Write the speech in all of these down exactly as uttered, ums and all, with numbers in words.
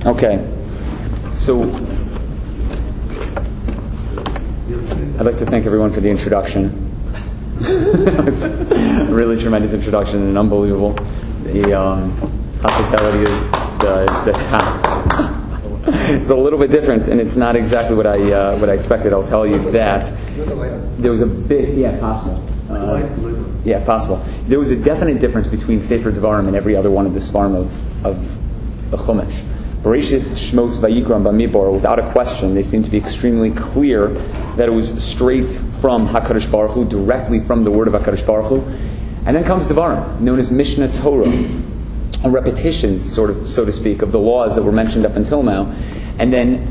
Okay. So, I'd like to thank everyone for the introduction. It was a really tremendous introduction and unbelievable. The um, hospitality is the, the tact. It's a little bit different, and it's not exactly what I uh, what I expected. I'll tell you that there was a bit, yeah, possible. Uh, yeah, possible. There was a definite difference between Sefer Devarim and every other one of the Svarim of of the Chumash. Bereshis, Shmos, Vayikra, and Bamidbar, without a question, they seem to be extremely clear that it was straight from HaKadosh Baruch Hu, directly from the word of HaKadosh Baruch Hu. And then comes Devarim, known as Mishnah Torah, a repetition, sort of, so to speak, of the laws that were mentioned up until now. And then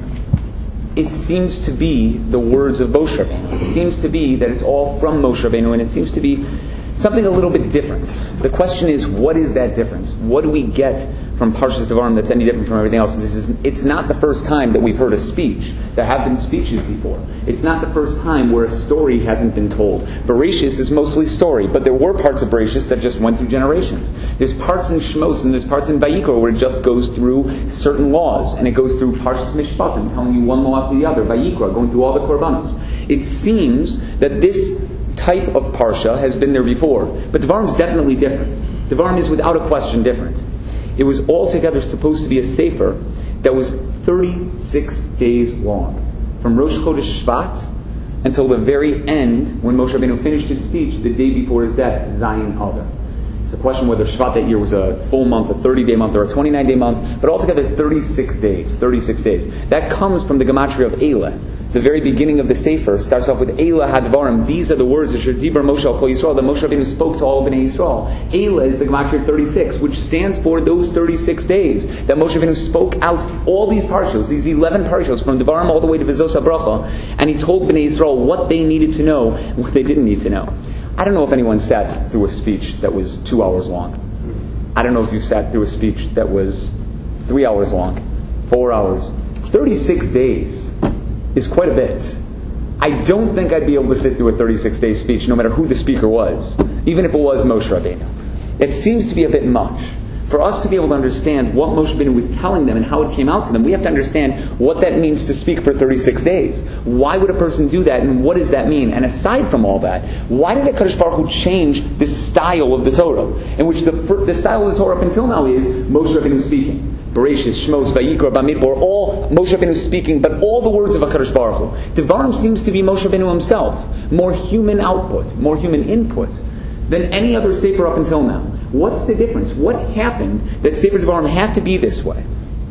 it seems to be the words of Moshe Rabbeinu. It seems to be that it's all from Moshe Rabbeinu, and it seems to be something a little bit different. The question is, what is that difference? What do we get from Parshas Devarim that's any different from everything else? This is, it's not the first time that we've heard a speech. There have been speeches before. It's not the first time where a story hasn't been told. Bereshis is mostly story, but there were parts of Bereshis that just went through generations. There's parts in Shmos and there's parts in Vayikra where it just goes through certain laws, and it goes through Parshas Mishpatim, telling you one law after the other, Vayikra, going through all the korbanos. It seems that this type of Parsha has been there before, but Devarim is definitely different. Devarim is without a question different. It was altogether supposed to be a sefer that was thirty-six days long, from Rosh Chodesh Shvat until the very end, when Moshe Rabbeinu finished his speech the day before his death, Zayin Adar. It's a question whether Shvat that year was a full month, a thirty-day month, or a twenty-nine day month, but altogether thirty-six days. thirty-six days. That comes from the gematria of Eilah. The very beginning of the Sefer starts off with Eilah Hadvarim. These are the words of Dibar Moshe al Kol Yisrael that Moshe Rabbeinu spoke to all of Bnei Yisrael. Eilah is the gematria of thirty-six, which stands for those thirty-six days that Moshe Rabbeinu spoke out all these parshos, these eleven parshos, from Devarim all the way to Vizos HaBracha, and he told Bnei Yisrael what they needed to know and what they didn't need to know. I don't know if anyone sat through a speech that was two hours long. I don't know if you sat through a speech that was three hours long, four hours. thirty-six days is quite a bit. I don't think I'd be able to sit through a thirty-six day speech, no matter who the speaker was, even if it was Moshe Rabbeinu. It seems to be a bit much. For us to be able to understand what Moshe Rabbeinu was telling them and how it came out to them, we have to understand what that means to speak for thirty-six days. Why would a person do that, and what does that mean? And aside from all that, why did HaKadosh Baruch Hu change the style of the Torah, in which the, the style of the Torah up until now is Moshe Rabbeinu speaking? Bereshis, Shmos, Vayikra, Bamidbar, all Moshe Rabbeinu speaking, but all the words of HaKadosh Baruch Hu. Devarim seems to be Moshe Rabbeinu himself, more human output, more human input than any other Sefer up until now. What's the difference? What happened that Sefer Devarim had to be this way?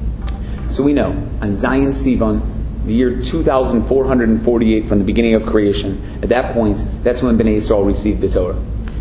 So we know, on Zayin Sivan, the year two thousand four hundred forty-eight from the beginning of creation, at that point, that's when Bnei Yisrael received the Torah.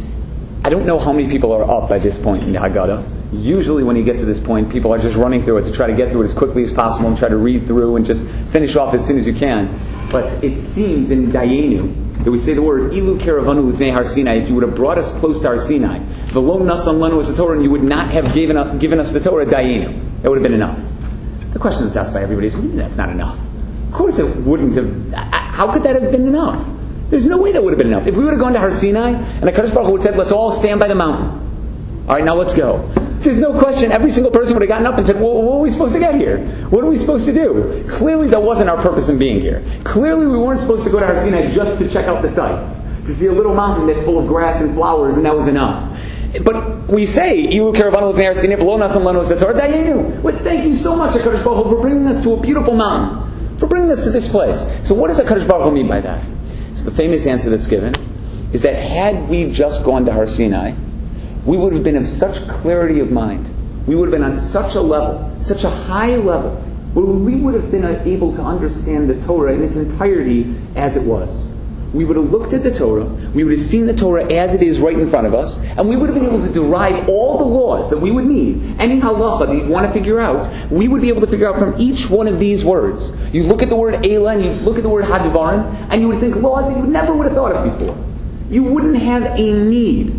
I don't know how many people are up by this point in the Haggadah. Usually when you get to this point, people are just running through it to try to get through it as quickly as possible and try to read through and just finish off as soon as you can. But it seems in Dayenu that we say the word Ilu Karavanu L'fnei Har Sinai, if you would have brought us close to Har Sinai, V'lo nasan lanu as the Torah, and you would not have given, up, given us the Torah, Dayenu. That would have been enough. The question that's asked by everybody is, well, that's not enough. Of course it wouldn't have. How could that have been enough? There's no way that would have been enough. If we would have gone to Har Sinai, and the HaKadosh Baruch Hu would have said, let's all stand by the mountain. All right, now let's go. There's no question, every single person would have gotten up and said, well, what are we supposed to get here? What are we supposed to do? Clearly that wasn't our purpose in being here. Clearly we weren't supposed to go to Har Sinai just to check out the sights, to see a little mountain that's full of grass and flowers, and that was enough. But we say, Ilu Karavanu L'fnei Har Sinai, V'lo nasan lanu as the Torah, Dayenu. Well, thank you so much, HaKadosh Baruch Hu, for bringing us to a beautiful mountain, for bringing us to this place. So what does HaKadosh Baruch Hu mean by that? So the famous answer that's given is that had we just gone to Har Sinai, we would have been of such clarity of mind. We would have been on such a level, such a high level, where we would have been able to understand the Torah in its entirety as it was. We would have looked at the Torah, we would have seen the Torah as it is right in front of us, and we would have been able to derive all the laws that we would need. Any halacha that you want to figure out, we would be able to figure out from each one of these words. You look at the word Eilah, and you look at the word Hadvarim, and you would think laws that you never would have thought of before. You wouldn't have a need,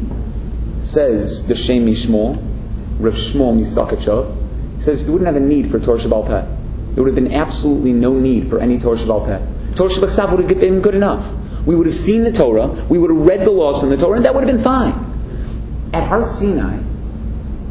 says the Shem Mishmol, Rav Shmuel Misakachav. He says you wouldn't have a need for Torah Sheba'al Peh. There would have been absolutely no need for any Torah Sheba'al Peh. Torah Sheba'al would have been good enough. We would have seen the Torah, we would have read the laws from the Torah, and that would have been fine. At Har Sinai,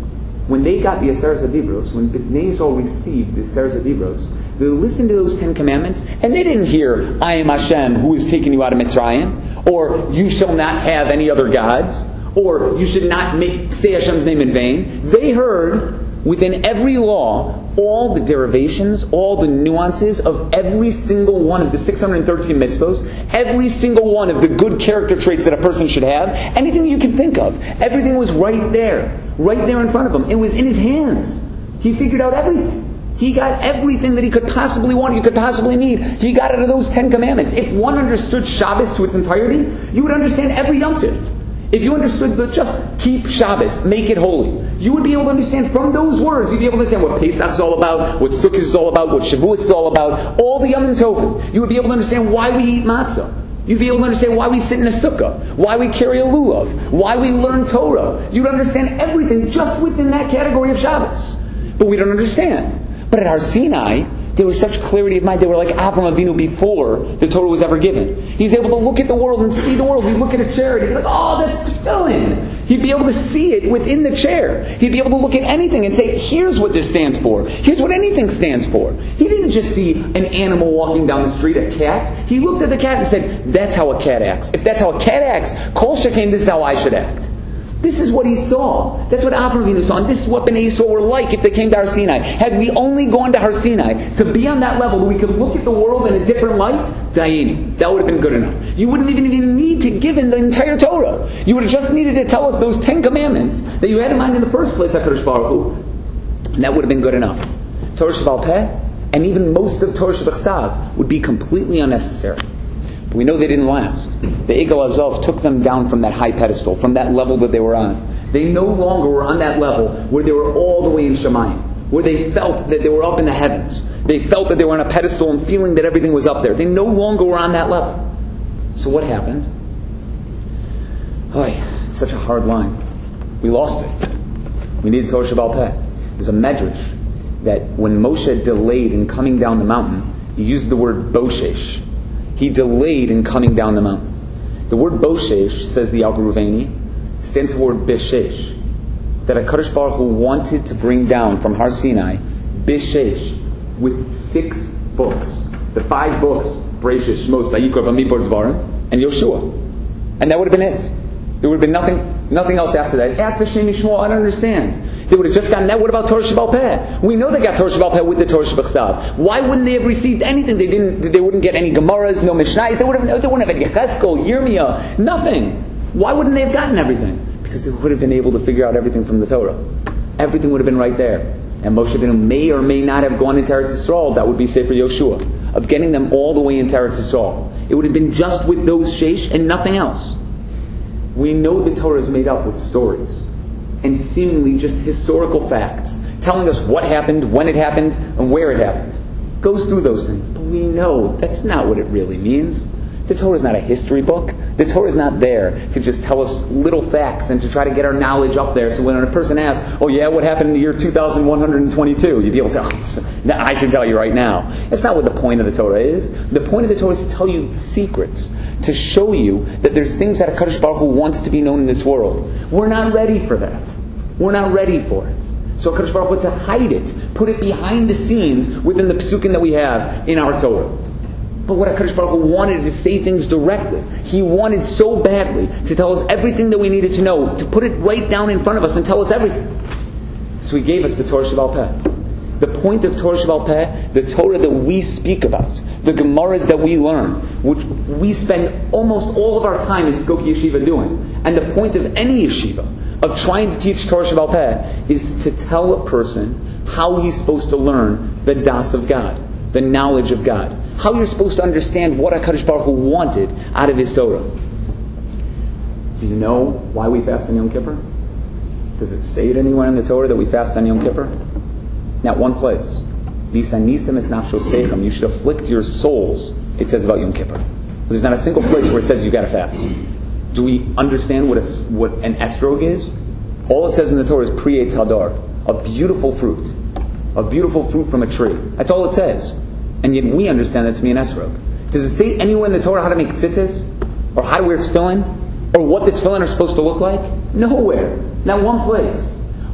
when they got the Aseret HaDibros, when Bnei Yisrael received the Aseret HaDibros, they listened to those Ten Commandments, and they didn't hear, I am Hashem who is taking you out of Mitzrayim, or you shall not have any other gods, or you should not make, say Hashem's name in vain. They heard, within every law, all the derivations, all the nuances of every single one of the six hundred thirteen mitzvos, every single one of the good character traits that a person should have, anything you can think of. Everything was right there, right there in front of him. It was in his hands. He figured out everything. He got everything that he could possibly want, you could possibly need. He got out of those Ten Commandments. If one understood Shabbos to its entirety, you would understand every Yom Tov. If you understood that just keep Shabbos, make it holy, you would be able to understand from those words, you'd be able to understand what Pesach is all about, what Sukkot is all about, what Shavuot is all about, all the Yom Tovim. You would be able to understand why we eat matzah. You'd be able to understand why we sit in a sukkah, why we carry a lulav, why we learn Torah. You'd understand everything just within that category of Shabbos. But we don't understand. But at Har Sinai, there was such clarity of mind. They were like Avram Avinu before the Torah was ever given. He's able to look at the world and see the world. He'd look at a chair and he'd be like, oh, that's tefillin. He'd be able to see it within the chair. He'd be able to look at anything and say, here's what this stands for. Here's what anything stands for. He didn't just see an animal walking down the street, a cat. He looked at the cat and said, that's how a cat acts. If that's how a cat acts, Kol Shekain, this is how I should act. This is what he saw. That's what Avram Avinu saw. And this is what Bnei Yisrael were like if they came to Har Sinai. Had we only gone to Har Sinai to be on that level where we could look at the world in a different light, Dayini, that would have been good enough. You wouldn't even, even need to give in the entire Torah. You would have just needed to tell us those Ten Commandments that you had in mind in the first place, HaKadosh Baruch Hu. And that would have been good enough. Torah Sheba'al Peh, and even most of Torah Shebechsav, would be completely unnecessary. We know they didn't last. The Egel Azov took them down from that high pedestal, from that level that they were on. They no longer were on that level where they were all the way in Shemayim, where they felt that they were up in the heavens. They felt that they were on a pedestal and feeling that everything was up there. They no longer were on that level. So what happened? Oh, it's such a hard line. We lost it. We needed Torah Sheba'al Peh. There's a medrash that when Moshe delayed in coming down the mountain, he used the word boshesh. He delayed in coming down the mountain. The word boshesh, says the Al Guruveni, stands for the word bishesh. That HaKadosh Baruch Hu wanted to bring down from Har Sinai bishesh with six books. The five books, Bereshis, Shmos, Vayikra, Bamidbar, Dvarim, and Yoshua. And that would have been it. There would have been nothing nothing else after that. Ask the Shem Yishmael, I don't understand. They would have just gotten that. What about Torah Sheba'al Peh? We know they got Torah Sheba'al Peh with the Torah Shebechsav. Why wouldn't they have received anything? They didn't. They wouldn't get any Gemaras, no Mishnayos. They would have. They wouldn't have had Yecheskel, Yirmiyah, nothing. Why wouldn't they have gotten everything? Because they would have been able to figure out everything from the Torah. Everything would have been right there. And Moshe Rabbeinu may or may not have gone into Eretz Yisrael. That would be Sefer Yoshua, of getting them all the way into Eretz Yisrael. It would have been just with those sheish and nothing else. We know the Torah is made up with stories and seemingly just historical facts, telling us what happened, when it happened, and where it happened. Goes through those things. But we know that's not what it really means. The Torah is not a history book. The Torah is not there to just tell us little facts and to try to get our knowledge up there. So when a person asks, oh yeah, what happened in the year two thousand one hundred twenty-two? You'd be able to tell, oh, I can tell you right now. That's not what the point of the Torah is. The point of the Torah is to tell you secrets, to show you that there's things that HaKadosh Baruch Hu wants to be known in this world. We're not ready for that. We're not ready for it. So HaKadosh Baruch Hu had to hide it, put it behind the scenes within the psukim that we have in our Torah. But what HaKadosh Baruch Hu wanted to say things directly. He wanted so badly to tell us everything that we needed to know, to put it right down in front of us and tell us everything. So He gave us the Torah Sheba'al Peh. The point of Torah Sheba'al Peh, the Torah that we speak about, the Gemaras that we learn, which we spend almost all of our time in Skokie Yeshiva doing. And the point of any yeshiva, of trying to teach Torah Sheba'al Peh, is to tell a person how he's supposed to learn the Das of God, the knowledge of God. How you're supposed to understand what HaKadosh Baruch Hu wanted out of His Torah. Do you know why we fast on Yom Kippur? Does it say it anywhere in the Torah that we fast on Yom Kippur? Not one place. V'sanisem es nafshosechem. You should afflict your souls, it says about Yom Kippur. There's not a single place where it says you got to fast. Do we understand what a, what an estrog is? All it says in the Torah is Pri Eitz Hadar, a beautiful fruit. A beautiful fruit from a tree. That's all it says. And yet we understand that to be an esrog. Does it say anywhere in the Torah how to make tzitzis? Or how to wear tefillin? Or what the tefillin are supposed to look like? Nowhere. Not one place.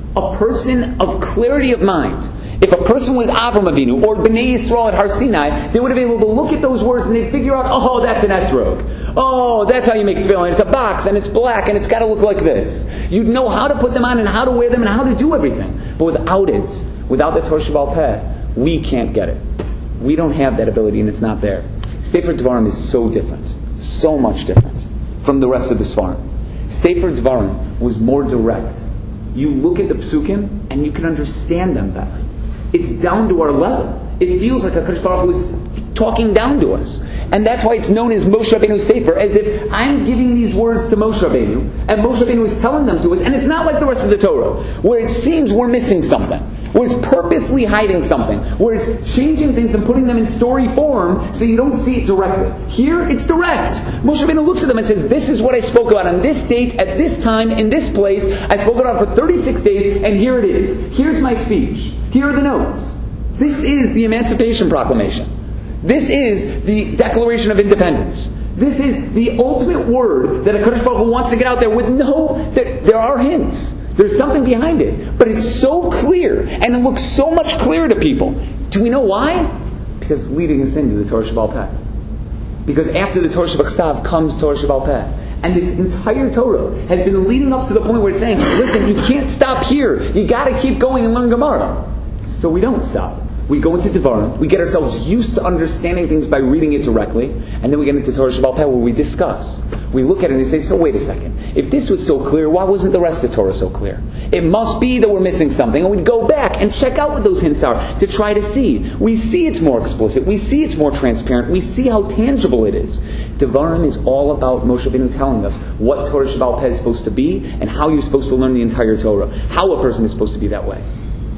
A person of clarity of mind. If a person was Avram Avinu or Bnei Yisrael at Har Sinai, they would have been able to look at those words and they'd figure out, oh, that's an esrog. Oh, that's how you make tefillin. It's a box and it's black and it's got to look like this. You'd know how to put them on and how to wear them and how to do everything. But without it, without the Torah Sheba'al Peh, we can't get it. We don't have that ability and it's not there. Sefer Dvarim is so different, so much different from the rest of the Sfarim. Sefer Dvarim was more direct. You look at the psukim and you can understand them better. It's down to our level. It feels like HaKadosh Baruch Hu is talking down to us. And that's why it's known as Moshe Rabbeinu's Sefer, as if I'm giving these words to Moshe Rabbeinu, and Moshe Rabbeinu is telling them to us, and it's not like the rest of the Torah, where it seems we're missing something, where it's purposely hiding something, where it's changing things and putting them in story form so you don't see it directly. Here, it's direct. Moshe Rabbeinu looks at them and says, this is what I spoke about on this date, at this time, in this place. I spoke about it for thirty-six days, and here it is. Here's my speech. Here are the notes. This is the Emancipation Proclamation. This is the Declaration of Independence. This is the ultimate word that HaKadosh Baruch Hu wants to get out there with no, that there are hints. There's something behind it. But it's so clear, and it looks so much clearer to people. Do we know why? Because it's leading us into the Torah Sheba'al Peh. Because after the Torah Shebachsav comes Torah Sheba'al Peh. And this entire Torah has been leading up to the point where it's saying, listen, you can't stop here. You got to keep going and learn Gemara. So we don't stop. We go into Devarim, we get ourselves used to understanding things by reading it directly, and then we get into Torah Sheba'al Peh where we discuss. We look at it and say, so wait a second, if this was so clear, why wasn't the rest of Torah so clear? It must be that we're missing something, and we'd go back and check out what those hints are to try to see. We see it's more explicit, we see it's more transparent, we see how tangible it is. Devarim is all about Moshe Rabbeinu telling us what Torah Sheba'al Peh is supposed to be, and how you're supposed to learn the entire Torah, how a person is supposed to be that way.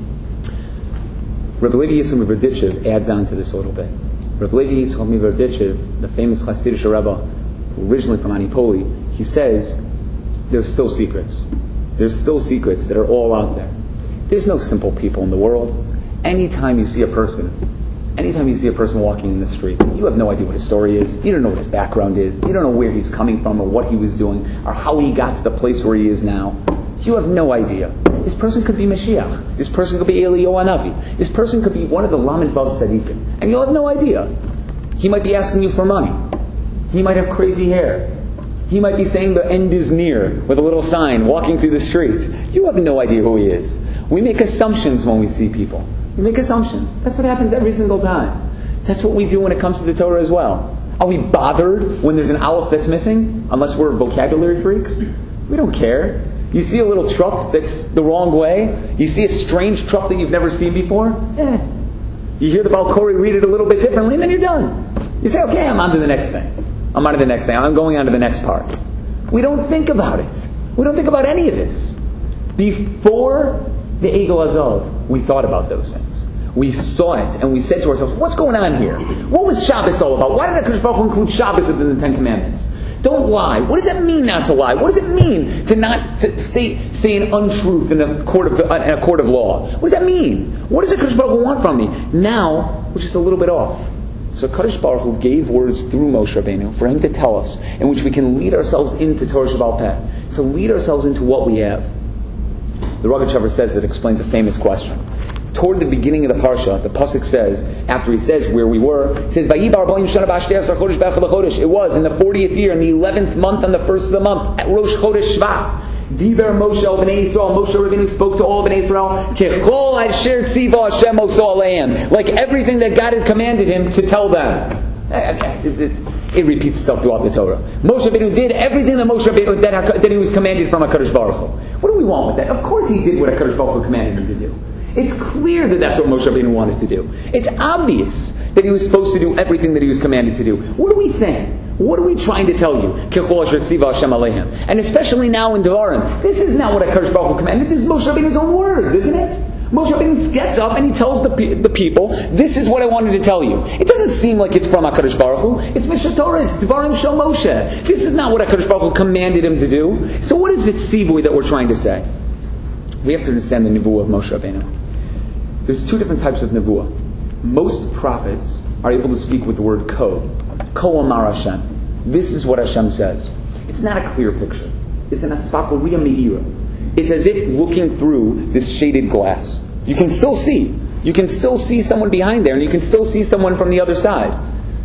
Rabbi Levi Yitzchak Miberditchev adds on to this a little bit. Rabbi Levi Yitzchak Miberditchev, the famous Hasidic Rebbe, originally from Anipoli, he says, there's still secrets. There's still secrets that are all out there. There's no simple people in the world. Anytime you see a person, anytime you see a person walking in the street, you have no idea what his story is. You don't know what his background is. You don't know where he's coming from or what he was doing or how he got to the place where he is now. You have no idea. This person could be Mashiach. This person could be Eliyahu Hanavi. This person could be one of the Lamed Vav Tzadikim. And you'll have no idea. He might be asking you for money. He might have crazy hair. He might be saying the end is near with a little sign walking through the street. You have no idea who he is. We make assumptions when we see people. We make assumptions. That's what happens every single time. That's what we do when it comes to the Torah as well. Are we bothered when there's an aleph that's missing? Unless we're vocabulary freaks? We don't care. You see a little truck that's the wrong way. You see a strange truck that you've never seen before. Eh. You hear the Baal Kori read it a little bit differently, and then you're done. You say, okay, I'm on to the next thing. I'm on to the next thing. I'm going on to the next part. We don't think about it. We don't think about any of this. Before the Egel Azov, we thought about those things. We saw it, and we said to ourselves, what's going on here? What was Shabbos all about? Why did HaKadosh Baruch Hu include Shabbos within the Ten Commandments? Don't lie. What does that mean not to lie? What does it mean to not to say, say an untruth in a court of in a court of law? What does that mean? What does HaKadosh Baruch Hu want from me? Now, we're just a little bit off. So HaKadosh Baruch Hu gave words through Moshe Rabbeinu for him to tell us, in which we can lead ourselves into Torah Sheba'al Peh, to lead ourselves into what we have. The Rogatchover says it explains a famous question. Toward the beginning of the parsha, the pasuk says, after he says where we were, it says, it was in the fortieth year, in the eleventh month, on the first of the month, at Rosh Chodesh Shvat. Diver Moshe al Bnei Yisrael. Moshe Rabbeinu spoke to all of Bnei Yisrael. Kechol asher tziva Hashem oso aleim. Like everything that God had commanded him to tell them. It, it, it repeats itself throughout the Torah. Moshe Rabbeinu did everything that Moshe Rabbeinu, that, that he was commanded from HaKadosh Baruch Hu. What do we want with that? Of course he did what HaKadosh Baruch Hu commanded him to do. It's clear that that's what Moshe Rabbeinu wanted to do. It's obvious that he was supposed to do everything that he was commanded to do. What are we saying? What are we trying to tell you? And especially now in Devarim. This is not what HaKadosh Baruch Hu commanded. This is Moshe Rabbeinu's own words, isn't it? Moshe Rabbeinu gets up and he tells the, pe- the people, this is what I wanted to tell you. It doesn't seem like it's from HaKadosh Baruch Hu. It's Mishnah Torah. It's Devarim Shel Moshe. This is not what HaKadosh Baruch Hu commanded him to do. So what is it, Sivui, that we're trying to say? We have to understand the Nevuah of Moshe Rabbeinu. There's two different types of Nevuah. Most prophets are able to speak with the word Ko. Ko Amar Hashem. This is what Hashem says. It's not a clear picture. It's an Aspakoria Me'ira. it's as if looking through this shaded glass. You can still see. You can still see someone behind there, and you can still see someone from the other side.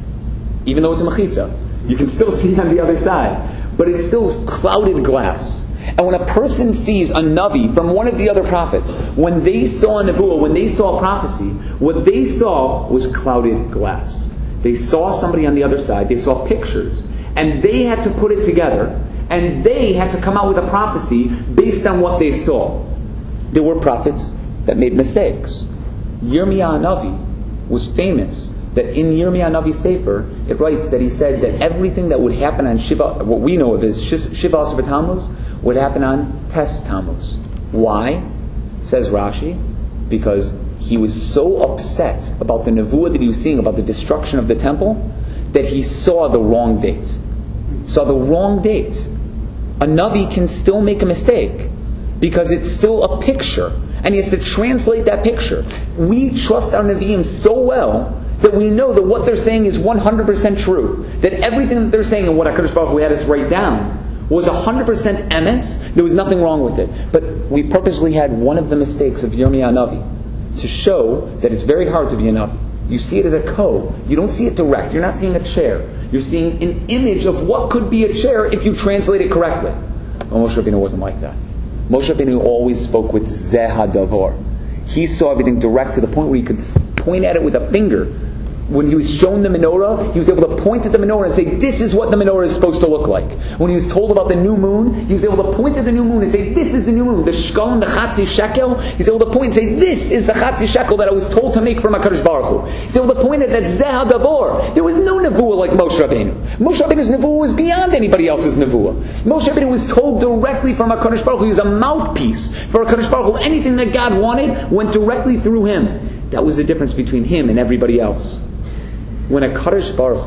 Even though it's a mechitza, you can still see on the other side. But it's still clouded glass. And when a person sees a Navi from one of the other prophets, when they saw a Nebuah, when they saw a prophecy, what they saw was clouded glass. They saw somebody on the other side, they saw pictures, and they had to put it together, and they had to come out with a prophecy based on what they saw. There were prophets that made mistakes. Yirmiyah Navi was famous that in Yirmiyah Navi's Sefer, it writes that he said that everything that would happen on Shiva, what we know of as Shiva Asar B'Tammuz, would happen on Tes Tammuz. Why? Says Rashi, because he was so upset about the nevuah that he was seeing about the destruction of the temple that he saw the wrong date. Saw the wrong date. A Navi can still make a mistake because it's still a picture, and he has to translate that picture. We trust our Nevi'im so well that we know that what they're saying is one hundred percent true. That everything that they're saying and what HaKadosh Baruch Hu had us write down was one hundred percent emes. There was nothing wrong with it. But we purposely had one of the mistakes of Yirmiyah Navi to show that it's very hard to be a Navi. You see it as a ko. You don't see it direct. You're not seeing a chair. You're seeing an image of what could be a chair if you translate it correctly. Well, Moshe Rabbeinu wasn't like that. Moshe Rabbeinu always spoke with Zeh HaDavar. He saw everything direct to the point where he could point at it with a finger. When he was shown the menorah, he was able to point at the menorah and say, this is what the menorah is supposed to look like. When he was told about the new moon, he was able to point at the new moon and say, this is the new moon. The shkon, the chatzi shekel, he's able to point and say, this is the chatzi shekel that I was told to make from HaKadosh Baruch Hu. He's able to point at that Zeh HaDavar. There was no nevuah like Moshe Rabbeinu. Moshe Rabbeinu's nevuah was beyond anybody else's nevuah. Moshe Rabbeinu was told directly from HaKadosh Baruch Hu. He was a mouthpiece for HaKadosh Baruch Hu. Anything that God wanted went directly through him. That was the difference between him and everybody else. When a HaKadosh Baruch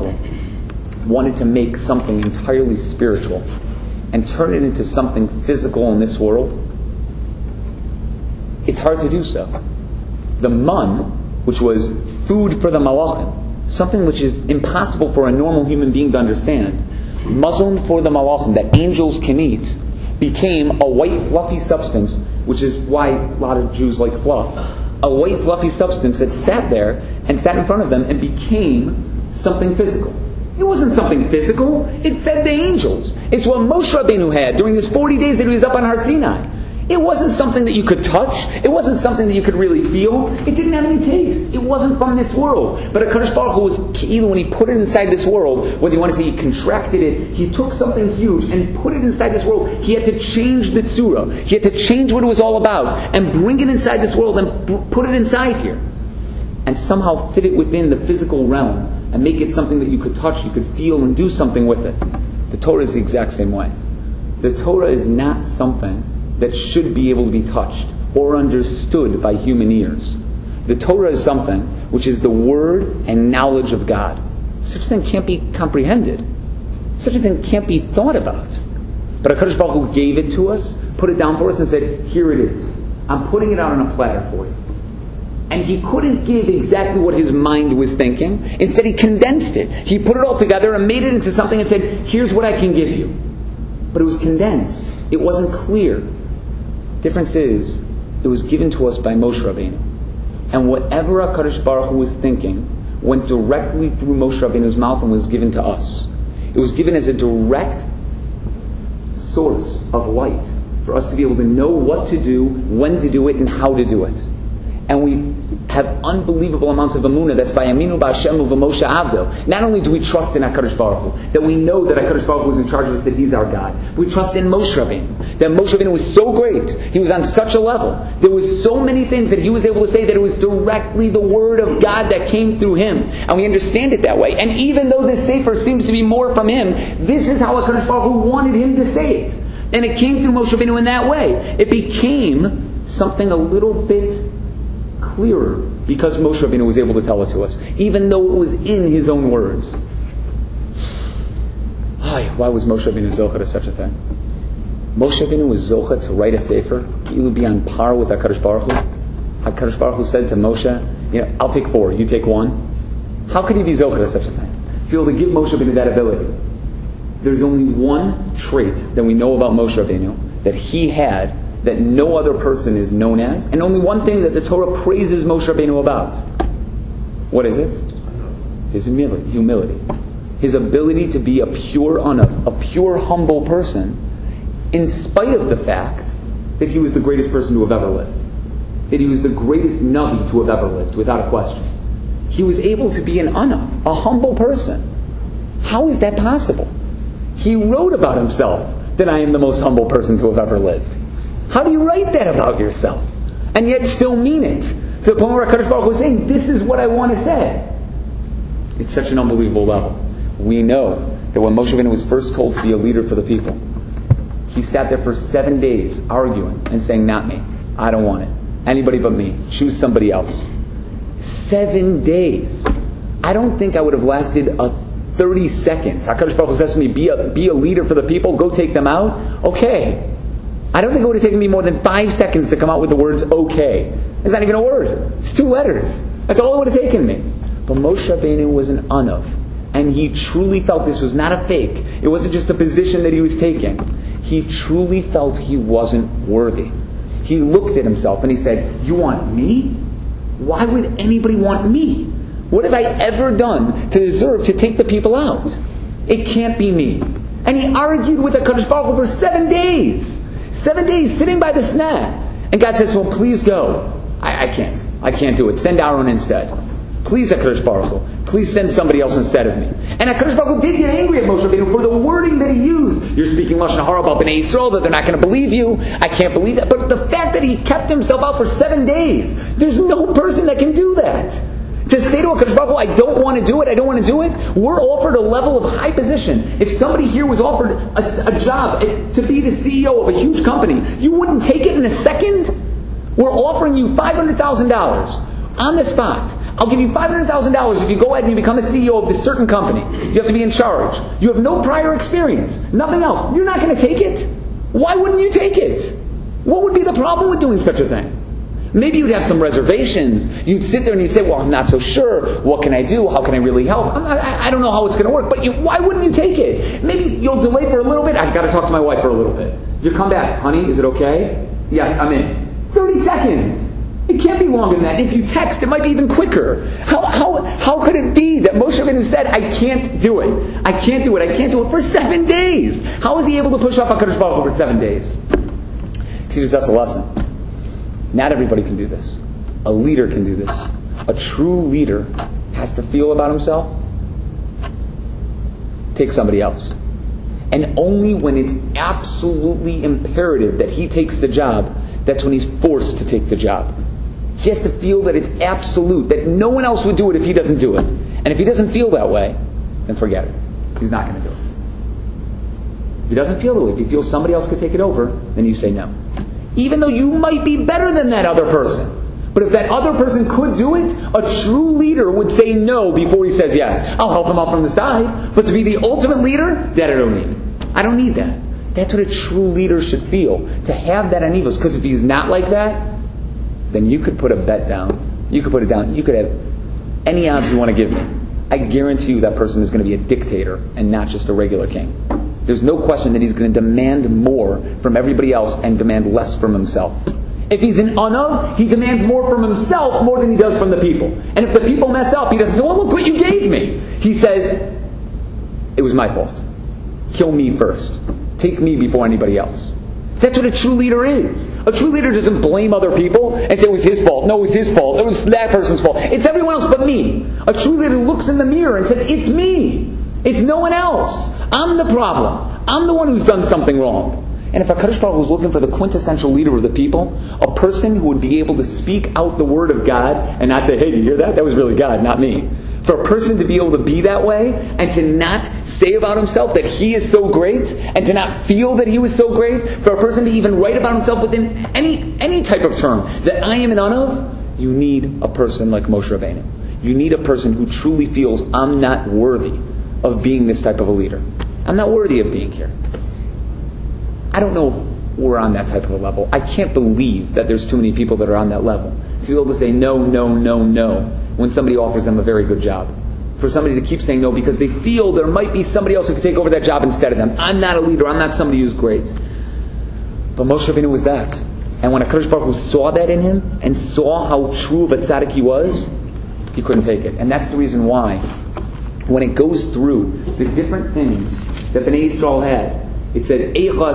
Hu wanted to make something entirely spiritual and turn it into something physical in this world, it's hard to do so. The man, which was food for the malachim, something which is impossible for a normal human being to understand, mazon for the malachim, that angels can eat, became a white fluffy substance, which is why a lot of Jews like fluff. A white fluffy substance that sat there and sat in front of them and became something physical. It wasn't something physical. It fed the angels. It's what Moshe Rabbeinu had during his forty days that he was up on Har Sinai. It wasn't something that you could touch. It wasn't something that you could really feel. It didn't have any taste. It wasn't from this world. But HaKadosh Baruch Hu was, even when he put it inside this world, whether you want to say he contracted it, he took something huge and put it inside this world. He had to change the tzura. He had to change what it was all about and bring it inside this world and put it inside here. And somehow fit it within the physical realm and make it something that you could touch, you could feel, and do something with it. The Torah is the exact same way. The Torah is not something that should be able to be touched or understood by human ears. The Torah is something which is the word and knowledge of God. Such a thing can't be comprehended. Such a thing can't be thought about. But HaKadosh Baruch Hu gave it to us, put it down for us, and said, here it is. I'm putting it out on a platter for you. And he couldn't give exactly what his mind was thinking. Instead, he condensed it. He put it all together and made it into something and said, here's what I can give you. But it was condensed. It wasn't clear. Difference is, it was given to us by Moshe Rabbeinu. And whatever HaKadosh Baruch Hu was thinking went directly through Moshe Rabbeinu's mouth and was given to us. It was given as a direct source of light for us to be able to know what to do, when to do it, and how to do it. And we have unbelievable amounts of emunah. That's by Aminu B'Hashemu V'Moshe Avdo. Not only do we trust in HaKadosh Baruch Hu, that we know that HaKadosh Baruch Hu is in charge of us, that He's our God. We trust in Moshe Rabbeinu. That Moshe Rabbeinu was so great. He was on such a level. There was so many things that he was able to say that it was directly the Word of God that came through him. And we understand it that way. And even though this Sefer seems to be more from him, this is how HaKadosh Baruch Hu wanted him to say it. And it came through Moshe Rabbeinu in that way. It became something a little bit clearer because Moshe Rabbeinu was able to tell it to us, even though it was in his own words. Why was Moshe Rabbeinu zocha to such a thing? Moshe Rabbeinu was zocha to write a sefer, to be on par with HaKadosh Baruch Hu. HaKadosh Baruch Hu said to Moshe, you know, I'll take four, you take one. How could he be zocha to such a thing? To be able to give Moshe Rabbeinu that ability. There's only one trait that we know about Moshe Rabbeinu that he had that no other person is known as, and only one thing that the Torah praises Moshe Rabbeinu about. What is it? His humility. humility. His ability to be a pure anav, a pure, humble person, in spite of the fact that he was the greatest person to have ever lived. That he was the greatest Navi to have ever lived, without a question. He was able to be an anav, a humble person. How is that possible? He wrote about himself that I am the most humble person to have ever lived. How do you write that about yourself? And yet still mean it? To the point where HaKadosh Baruch Hu was saying, this is what I want to say. It's such an unbelievable level. We know that when Moshe Rabbeinu was first told to be a leader for the people, he sat there for seven days arguing and saying, not me. I don't want it. Anybody but me. Choose somebody else. Seven days. I don't think I would have lasted a thirty seconds. HaKadosh Baruch Hu says to me, be a, be a leader for the people, go take them out. Okay. I don't think it would have taken me more than five seconds to come out with the words okay. It's not even a word. It's two letters. That's all it would have taken me. But Moshe Rabbeinu was an anav. And he truly felt this was not a fake. It wasn't just a position that he was taking. He truly felt he wasn't worthy. He looked at himself and he said, you want me? Why would anybody want me? What have I ever done to deserve to take the people out? It can't be me. And he argued with HaKadosh Baruch Hu for seven days. Seven days sitting by the snag. And God says, well, please go. I, I can't. I can't do it. Send Aaron instead. Please, HaKadosh Baruch Hu. Please send somebody else instead of me. And HaKadosh Baruch Hu did get angry at Moshe Rabbeinu for the wording that he used. You're speaking Lashon Hara about Bnei Yisrael, that they're not going to believe you. I can't believe that. But the fact that he kept himself out for seven days, there's no person that can do that. To say to HaKadosh Baruch Hu, I don't want to do it, I don't want to do it. We're offered a level of high position. If somebody here was offered a, a job to be the C E O of a huge company, you wouldn't take it in a second? We're offering you five hundred thousand dollars on the spot. I'll give you five hundred thousand dollars if you go ahead and you become a C E O of this certain company. You have to be in charge. You have no prior experience. Nothing else. You're not going to take it? Why wouldn't you take it? What would be the problem with doing such a thing? Maybe you'd have some reservations. You'd sit there and you'd say, well, I'm not so sure. What can I do? How can I really help? I'm not, I, I don't know how it's going to work. But you, why wouldn't you take it? Maybe you'll delay for a little bit. I've got to talk to my wife for a little bit. You come back. Honey, is it okay? Yes, I'm in. thirty seconds. It can't be longer than that. If you text, it might be even quicker. How, how, how could it be that Moshe Rabbeinu said, I can't do it. I can't do it. I can't do it for seven days. How was he able to push off HaKadosh Baruch Hu for seven days? Teaches us a lesson. Not everybody can do this. A leader can do this. A true leader has to feel about himself. Take somebody else. And only when it's absolutely imperative that he takes the job, that's when he's forced to take the job. He has to feel that it's absolute, that no one else would do it if he doesn't do it. And if he doesn't feel that way, then forget it. He's not going to do it. If he doesn't feel that way, if he feels somebody else could take it over, then you say no. Even though you might be better than that other person. But if that other person could do it, a true leader would say no before he says yes. I'll help him out from the side. But to be the ultimate leader, that I don't need. I don't need that. That's what a true leader should feel. To have that anivos. Because if he's not like that, then you could put a bet down. You could put it down. You could have any odds you want to give me. I guarantee you that person is going to be a dictator and not just a regular king. There's no question that he's going to demand more from everybody else and demand less from himself. If he's an anav, he demands more from himself more than he does from the people. And if the people mess up, he doesn't say, well, look what you gave me. He says, it was my fault. Kill me first. Take me before anybody else. That's what a true leader is. A true leader doesn't blame other people and say it was his fault. No, it was his fault. It was that person's fault. It's everyone else but me. A true leader looks in the mirror and says, it's me. It's no one else. I'm the problem. I'm the one who's done something wrong. And if HaKadosh Baruch Hu was looking for the quintessential leader of the people, a person who would be able to speak out the word of God and not say, hey, did you hear that? That was really God, not me. For a person to be able to be that way and to not say about himself that he is so great and to not feel that he was so great, for a person to even write about himself within any any type of term that I am an anav, you need a person like Moshe Rabbeinu. You need a person who truly feels, I'm not worthy of being this type of a leader. I'm not worthy of being here. I don't know if we're on that type of a level. I can't believe that there's too many people that are on that level. To be able to say no, no, no, no when somebody offers them a very good job. For somebody to keep saying no because they feel there might be somebody else who could take over that job instead of them. I'm not a leader. I'm not somebody who's great. But Moshe Rabbeinu was that. And when HaKadosh Baruch Hu saw that in him, and saw how true of a tzaddik he was, he couldn't take it. And that's the reason why, when it goes through the different things that Bnei Yisrael had, it said,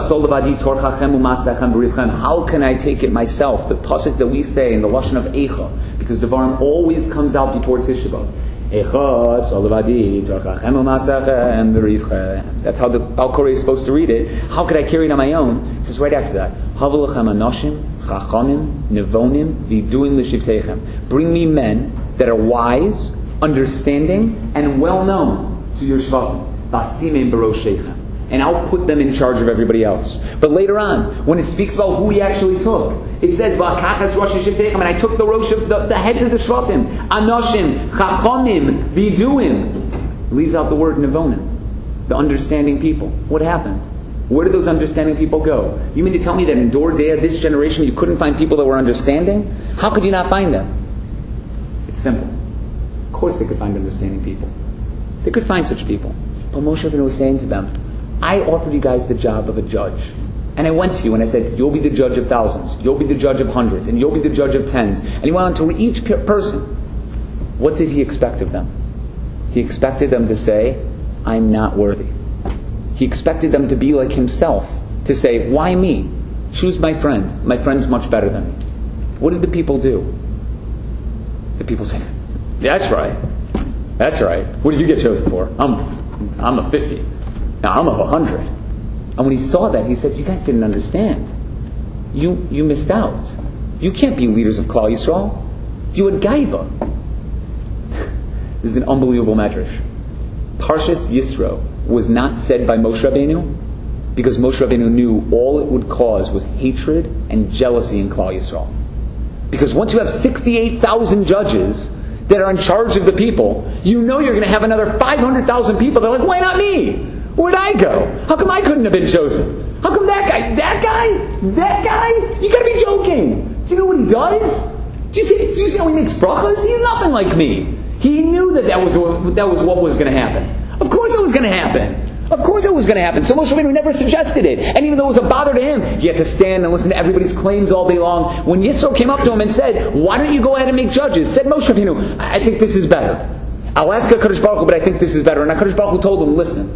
how can I take it myself? The pasuk that we say in the lashon of Eicha, because Devarim always comes out before Tisha B'Av. That's how the Al Korah is supposed to read it. How could I carry it on my own? It says right after that, bring me men that are wise, understanding, and well known to your shvatim. And I'll put them in charge of everybody else. But later on, when it speaks about who he actually took, it says, and I took the rosh of the, the heads of the shvatim, anoshim, chachamim, viduim. Leaves out the word nevonim, the understanding people. What happened? Where did those understanding people go? You mean to tell me that in Dor Dea, this generation, you couldn't find people that were understanding? How could you not find them? It's simple. Of course they could find understanding people. They could find such people. But Moshe Rabbeinu was saying to them, I offered you guys the job of a judge. And I went to you and I said, you'll be the judge of thousands, you'll be the judge of hundreds, and you'll be the judge of tens. And he went on to each person. What did he expect of them? He expected them to say, I'm not worthy. He expected them to be like himself, to say, why me? Choose my friend. My friend's much better than me. What did the people do? The people said, that's right. That's right. What did you get chosen for? I'm, I'm a fifty. Now I'm of a hundred. And when he saw that, he said, you guys didn't understand. You you missed out. You can't be leaders of Klal Yisrael. You had gaiva. This is an unbelievable medrash. Parshas Yisro was not said by Moshe Rabbeinu because Moshe Rabbeinu knew all it would cause was hatred and jealousy in Klal Yisrael. Because once you have sixty-eight thousand judges that are in charge of the people, you know you're going to have another five hundred thousand people that are like, why not me? Where'd I go? How come I couldn't have been chosen? How come that guy? That guy? That guy? You gotta be joking. Do you know what he does? Do you see, do you see how he makes brachas? He's nothing like me. He knew that that was what, that was what was going to happen. Of course it was going to happen. Of course it was going to happen. So Moshe Rabbeinu never suggested it. And even though it was a bother to him, he had to stand and listen to everybody's claims all day long. When Yisro came up to him and said, why don't you go ahead and make judges? Said Moshe Rabbeinu, I think this is better. I'll ask HaKadosh Baruch Hu, but I think this is better. And HaKadosh Baruch Hu told him, listen,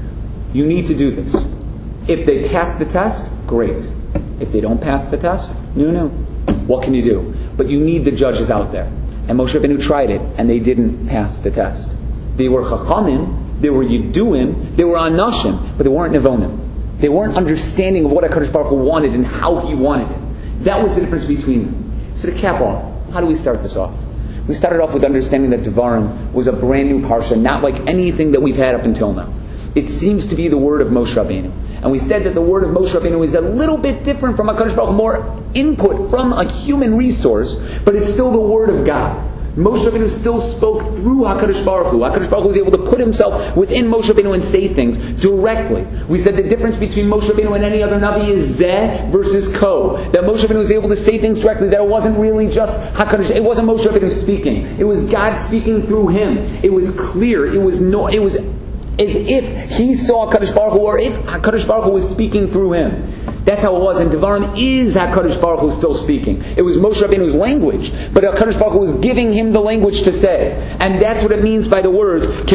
you need to do this. If they pass the test, great. If they don't pass the test, no, no. What can you do? But you need the judges out there. And Moshe Rabbeinu tried it, and they didn't pass the test. They were chachamim, they were yiduim, they were anashim, but they weren't nevonim. They weren't understanding of what HaKadosh Baruch Hu wanted and how he wanted it. That was the difference between them. So to cap off, how do we start this off? We started off with understanding that Devarim was a brand new parsha, not like anything that we've had up until now. It seems to be the word of Moshe Rabbeinu. And we said that the word of Moshe Rabbeinu is a little bit different from HaKadosh Baruch Hu, more input from a human resource, but it's still the word of God. Moshe Rabbeinu still spoke through HaKadosh Baruch Hu. HaKadosh Baruch Hu was able to put himself within Moshe Rabbeinu and say things directly. We said the difference between Moshe Rabbeinu and any other Navi is Zeh versus Ko. That Moshe Rabbeinu was able to say things directly. That it wasn't really just HaKadosh. It wasn't Moshe Rabbeinu speaking. It was God speaking through him. It was clear. It was no. It was as if he saw HaKadosh Baruch Hu, or if HaKadosh Baruch Hu was speaking through him. That's how it was. And Devarim is HaKadosh Baruch Hu still speaking. It was Moshe Rabbeinu's language, but HaKadosh Baruch Hu was giving him the language to say. And that's what it means by the words, like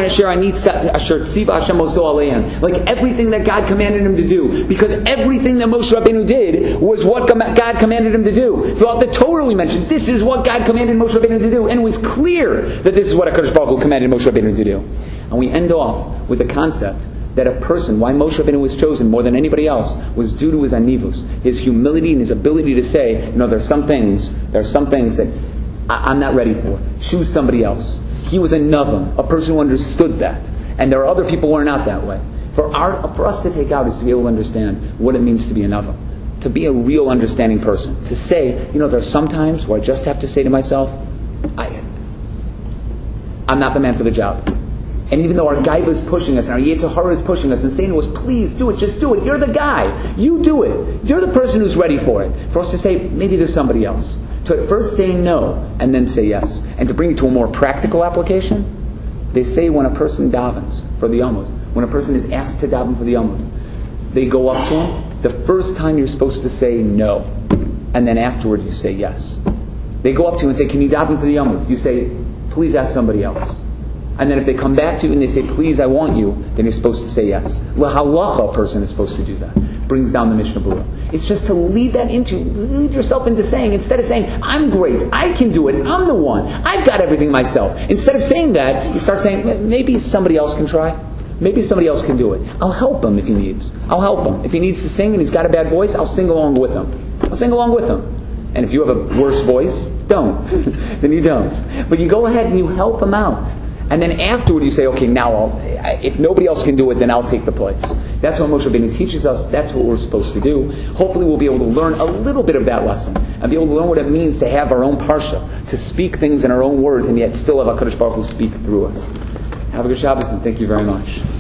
everything that God commanded him to do. Because everything that Moshe Rabbeinu did was what God commanded him to do. Throughout the Torah we mentioned, this is what God commanded Moshe Rabbeinu to do. And it was clear that this is what HaKadosh Baruch Hu commanded Moshe Rabbeinu to do. And we end off with the concept that a person, why Moshe Rabbeinu was chosen more than anybody else, was due to his anivus, his humility and his ability to say, you know, there's some things, there are some things that I, I'm not ready for. Choose somebody else. He was a navam, a person who understood that. And there are other people who are not that way. For our, for us to take out is to be able to understand what it means to be a navam. To be a real understanding person. To say, you know, there are some times where I just have to say to myself, I, I'm not the man for the job. And even though our Gaiva is pushing us, and our Yetzer Hara is pushing us, and saying to us, please do it, just do it. You're the guy. You do it. You're the person who's ready for it. For us to say, maybe there's somebody else. To at first say no, and then say yes. And to bring it to a more practical application, they say when a person davens for the Yomud, when a person is asked to daven for the Yomud, they go up to him, the first time you're supposed to say no. and then afterward you say yes. They go up to you and say, can you daven for the Yamud? You say, please ask somebody else. And then if they come back to you and they say, please, I want you, then you're supposed to say yes. L'halacha, a person is supposed to do that. Brings down the Mishnah Berurah. It's just to lead that into, lead yourself into saying, instead of saying, I'm great, I can do it, I'm the one, I've got everything myself. Instead of saying that, you start saying, maybe somebody else can try. Maybe somebody else can do it. I'll help him if he needs. I'll help him. If he needs to sing and he's got a bad voice, I'll sing along with him. I'll sing along with him. And if you have a worse voice, don't. Then you don't. But you go ahead and you help him out. And then afterward you say, okay, now I'll, if nobody else can do it, then I'll take the place. That's what Moshe Rabbeinu teaches us. That's what we're supposed to do. Hopefully we'll be able to learn a little bit of that lesson and be able to learn what it means to have our own parsha, to speak things in our own words, and yet still have HaKadosh Baruch Hu speak through us. Have a good Shabbos, and thank you very much.